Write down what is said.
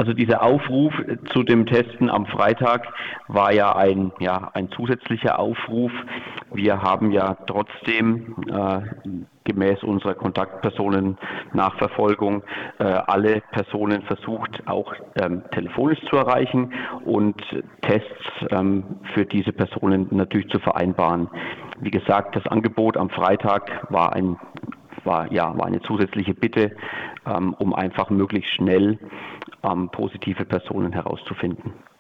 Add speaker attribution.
Speaker 1: Also dieser Aufruf zu dem Testen am Freitag war ja ein zusätzlicher Aufruf. Wir haben ja trotzdem gemäß unserer Kontaktpersonen-Nachverfolgung alle Personen versucht, auch telefonisch zu erreichen und Tests für diese Personen natürlich zu vereinbaren. Wie gesagt, das Angebot am Freitag war eine zusätzliche Bitte, um einfach möglichst schnell positive Personen herauszufinden.